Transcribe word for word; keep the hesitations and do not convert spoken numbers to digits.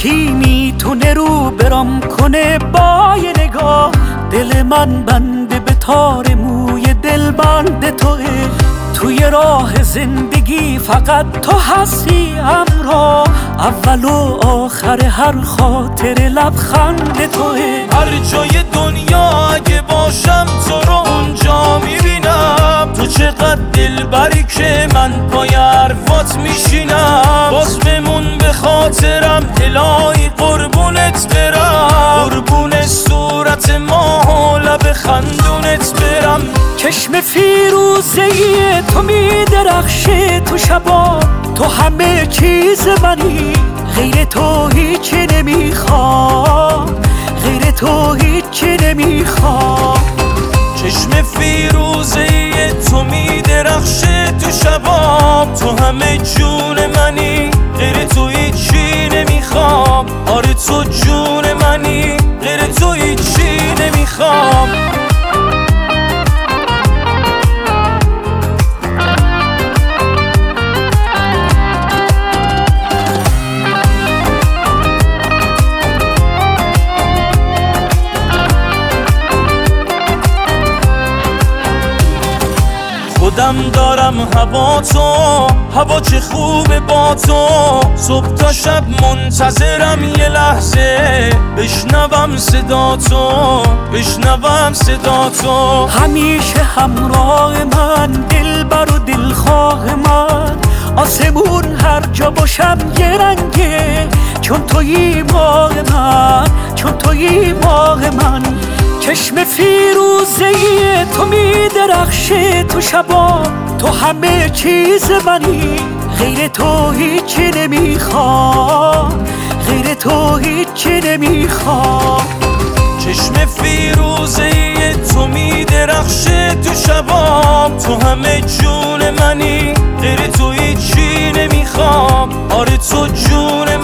کی میتونه رو برام کنه با یه نگاه؟ دل من بنده به تار موی دل بند توه. توی راه زندگی فقط تو هستی همراه، اول و آخر هر خاطر لبخند توه. هر جای دنیا اگه باشم تو رو اونجا میبینم، تو چقدر دلبری که من پای حرفات میشینم. باز بمون به خاطرم الهی قربونت برم، قربون صورت ماه و لب خندونت برم. چشم فیروزه تو میدرخشه تو شبا، تو همه چیز منی، غیر تو هیچی نمیخوام، غیر تو هیچی نمیخوام. چشم فیروزه تو میدرخشه تو شبام، تو همه جون منی، غیر تو هیچی نمیخوام. آره تو جون منی، غیر تو هیچی نمیخوام. خودم دارم هوا تو، هوا چه خوبه با تو. صبح تا شب منتظرم یه لحظه بشنوم صدا تو، بشنوم صدا تو. همیشه همراه من، دلبر و دلخواه من، آسمون هر جا باشم یه رنگه، چون تویی ماه من، چون تویی ماه من. چشم فیروزه تو میدرخشه تو شبا، تو همه چیز منی، غیر تو هیچی نمیخوام، غیر تو هیچی نمیخوام. چشم فیروزه تو میدرخشه تو شبام، تو همه جون منی، غیر تو هیچی نمیخوام. آره تو جون